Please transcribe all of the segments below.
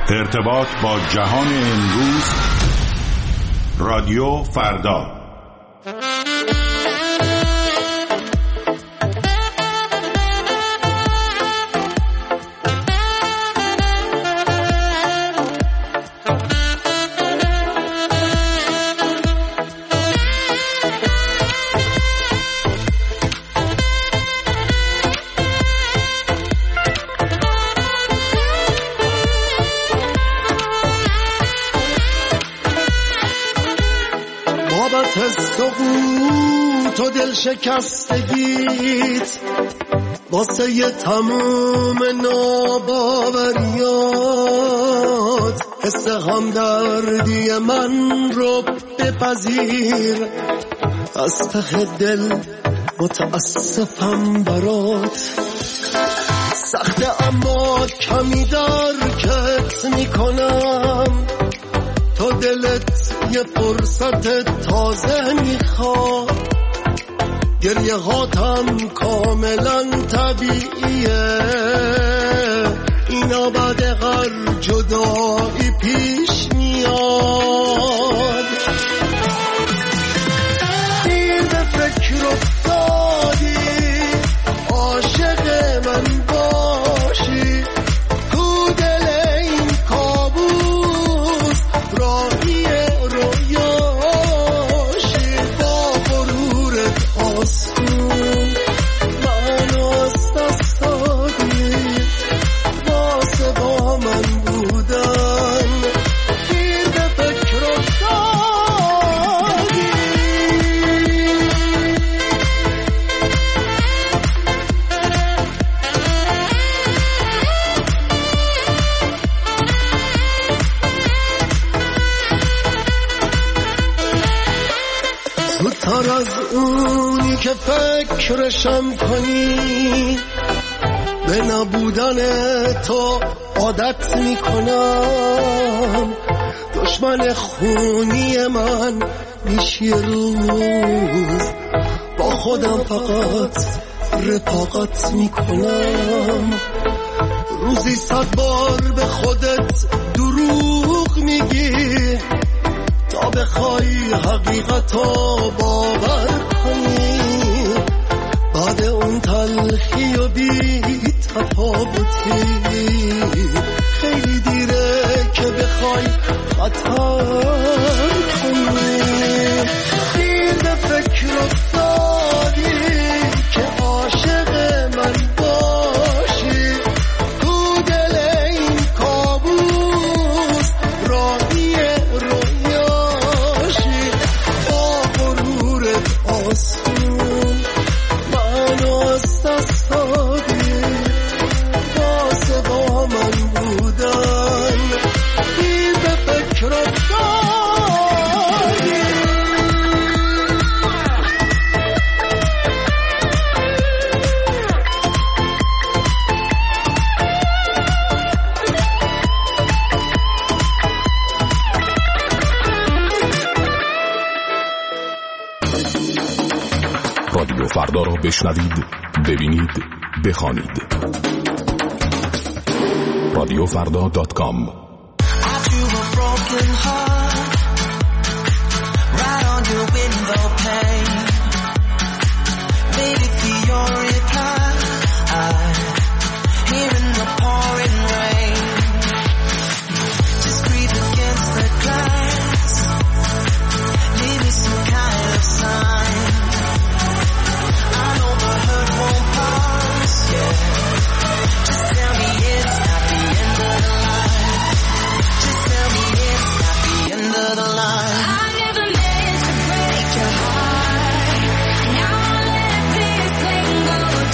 ارتباط با جهان امروز. رادیو فردا. سقوط و دل شکستگیت واسه ی تموم ناباوریات، حس همدردی من رو بپذیر، از ته دل متاسفم برات. سخته اما کمی درکت میکنم، تو دلت یه فرصت تازه میخواد. گریه هاتم کاملا طبیعیه، اینا بعد هر جدایی پیش میاد. دیر به فکر افتادی عاشق من باشی، تو دل این کابوس راهی رویاشی. با غرورت آسون منو از دست دادی، واسه با من بودن دیر به فکر افتادی. زودتر از اونی که فکرشم کنی، به نبودن تو عادت میکنم. دشمن خونی من میشی روز، با خودم فقط رفاقت میکنم. روزی 100 بار به خودت دروغ میگی، تا بخوای حقیقتو باور کنی. بعد اون تلخی و بی تفاوتی، خیلی دیره که بخوای خطا کنی. دیر به فکر افتادی که عاشق من باشی، تو دل این کابوس راهی رویاشی. با غرورت آسون منو از دست دادی، واسه با من بودن دیر به فکر افتادی. رادیو فردا را بشنوید، ببینید، بخوانید. رادیوفردا.com. Now I let this thing go.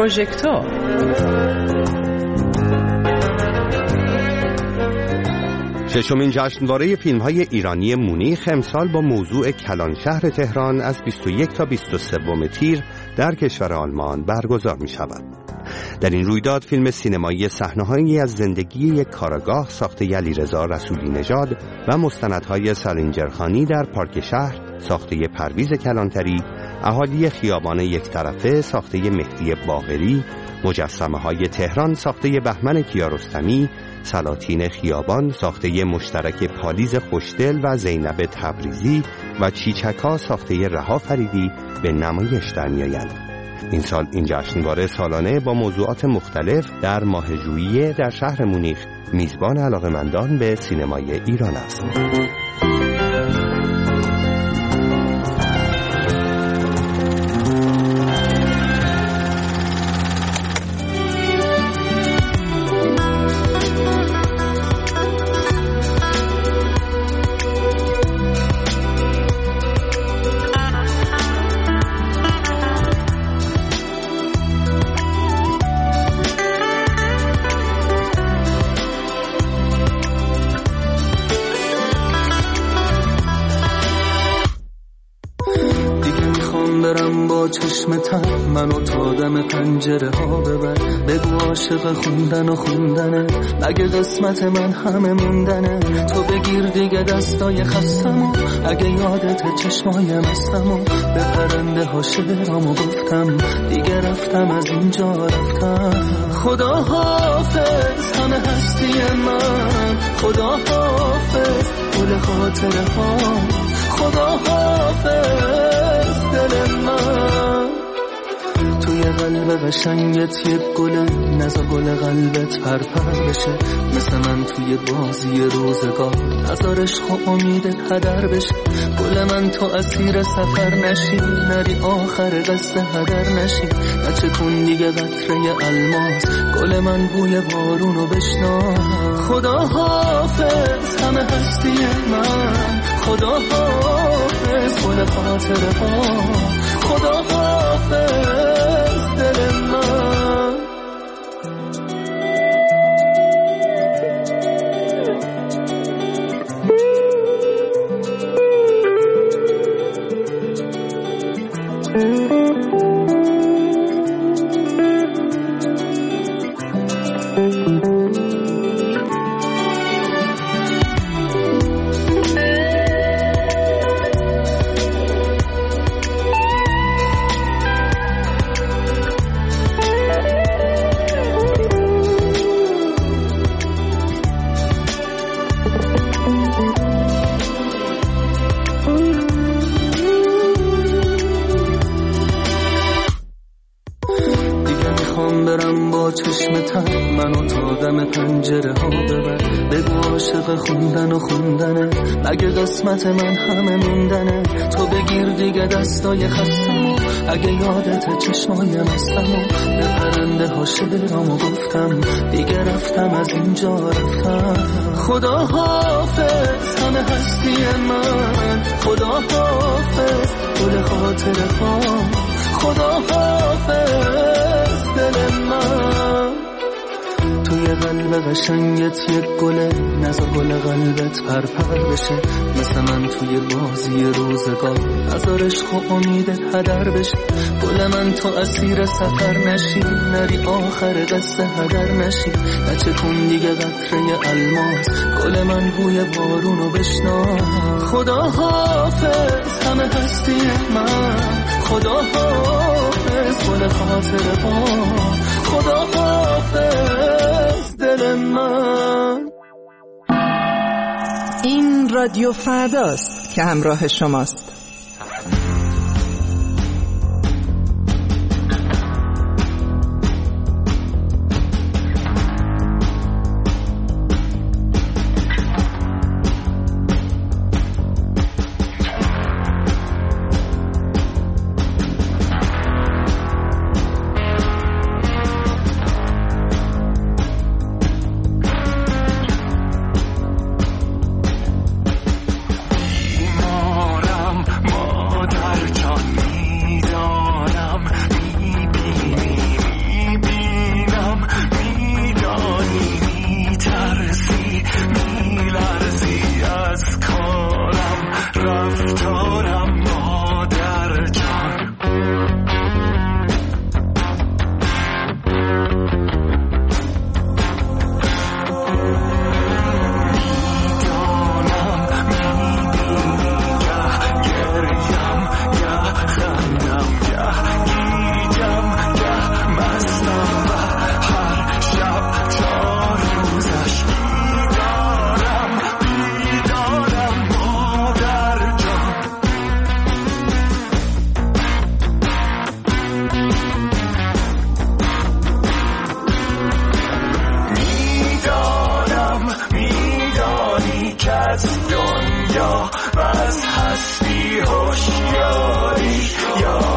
پروژکتور. ششمین جشنواره فیلم‌های ایرانی مونیخ امسال با موضوع کلانشهر تهران از 21 تا 23 تیر در کشور آلمان برگزار می‌شود. در این رویداد فیلم سینمایی صحنه‌هایی از زندگی یک کاراگاه ساخته علیرضا رسولی نژاد و مستندهای سالینجرخانی در پارک شهر ساخته پرویز کلانتری، اهالی خیابان یک طرفه ساخته مهدی باقری، مجسمه‌های تهران ساخته بهمن کیارستمی، سلاطین خیابان ساخته مشترک پالیز خوشدل و زینب تبریزی و چیچکا ساخته رها فریدی به نمایش در می‌آیند. این سال این جشنواره سالانه با موضوعات مختلف در ماه ژوئیه در شهر مونیخ میزبان علاقه‌مندان به سینمای ایران است. چشم تن منو تا دم پنجره ها ببر، بگو عاشق خوندن و خوندنه، اگه قسمت من همه موندنه، تو بگیر دیگه دستای خستمو، اگه یادت چشمای مستمو، به پرنده ها شعرامو گفتم، دیگه رفتم از اینجا رفتم. خدا حافظ همه هستی من، خدا حافظ گل خاطره ها، خدا حافظ دل من. توی قلب قشنگت یک گله، نزا گل قلبت پرپر بشه، مثل من توی بازی روزگار، نزار عشق و امیدت هدر بشه. گل من تو اسیر سفر نشی، نری آخر قصه هدر نشی، نچکون دیگه قطره الماس، گل من بوی بارونو بشنا. خدا حافظ همه هستی من، خدا حافظ گل خاطره ها، خدا حافظ دل من. منو تا دم پنجره ها ببر، بگو عاشق خوندن و خوندنه، اگه قسمت من همه موندنه، تو بگیر دیگه دستای خستمو، اگه یادت چشمای مستمو، به پرنده ها شعرامو گفتم، دیگه رفتم از اینجا رفتم. خدا حافظ همه هستی من، خدا حافظ گل خاطره ها، خدا حافظ دل من. توی قلب قشنگت یک گله، نزا گل قلبت پرپر بشه، مثل من توی بازی روزگار، نزار عشق و امیدت هدر بشه. گل من تو اسیر سفر نشی، نری آخر قصه هدر نشی، نچکون دیگه قطره الماس، گل من بوی بارونو بشنا. خدا حافظ همه هستی من، خدا حافظ گل خاطره ها، خدا حافظ دل من. این رادیو فرداست که همراه شماست. از دنیا و از هستی هوشیاری یا